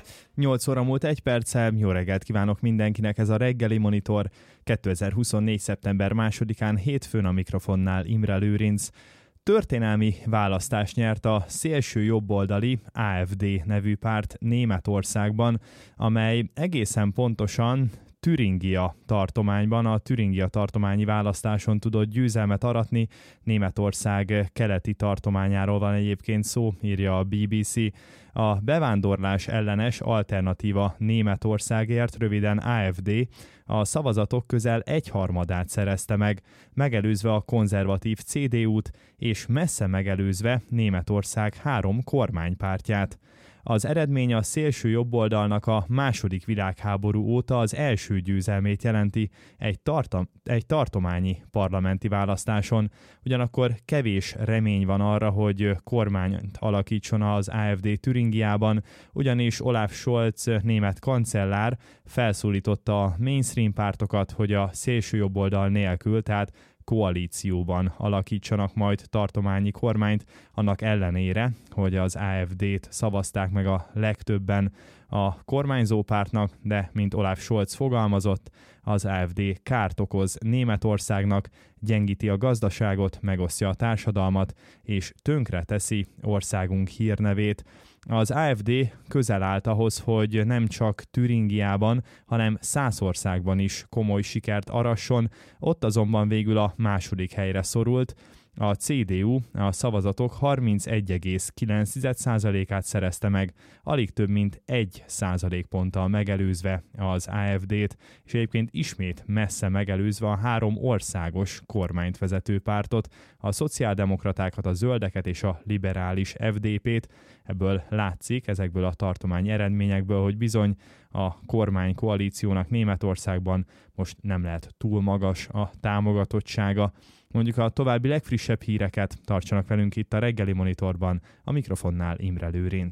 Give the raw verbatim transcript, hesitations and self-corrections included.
nyolc óra múlt egy perccel, jó reggelt kívánok mindenkinek, ez a reggeli monitor kétezer-huszonnégy. szeptember másodikán hétfőn, a mikrofonnál Imre Lőrinc. Történelmi választást nyert a szélső jobboldali á ef dé nevű párt Németországban, amely egészen pontosan Türingia tartományban, a Türingia tartományi választáson tudott győzelmet aratni. Németország keleti tartományáról van egyébként szó, írja a bé bé cé. A bevándorlás ellenes Alternatíva Németországért, röviden á ef dé, a szavazatok közel egyharmadát szerezte meg, megelőzve a konzervatív cé dé út, és messze megelőzve Németország három kormánypártját. Az eredmény a szélső jobboldalnak a második világháború óta az első győzelmét jelenti egy, tartam, egy tartományi parlamenti választáson. Ugyanakkor kevés remény van arra, hogy kormányt alakítson az á ef dé Türingiában, ugyanis Olaf Scholz német kancellár felszólította a mainstream pártokat, hogy a szélső jobboldal nélkül, tehát koalícióban alakítsanak majd tartományi kormányt, annak ellenére, hogy az á ef dét szavazták meg a legtöbben a kormányzó pártnak, de mint Olaf Scholz fogalmazott, az á ef dé kárt okoz Németországnak, gyengíti a gazdaságot, megosztja a társadalmat, és tönkre teszi országunk hírnevét. Az á ef dé közel állt ahhoz, hogy nem csak Türingiában, hanem Szászországban is komoly sikert arasson, ott azonban végül a második helyre szorult. A cé dé u a szavazatok harmincegy egész kilenc százalékát szerezte meg, alig több mint egy százalékponttal megelőzve az á ef dét, és egyébként ismét messze megelőzve a három országos kormányt vezető pártot, a szociáldemokratákat, a zöldeket és a liberális ef dé pét. Ebből látszik, ezekből a tartományi eredményekből, hogy bizony a kormánykoalíciónak Németországban most nem lehet túl magas a támogatottsága. Mondjuk a további legfrissebb híreket tartsanak velünk itt a reggeli monitorban, a mikrofonnál Imre Lőrinc.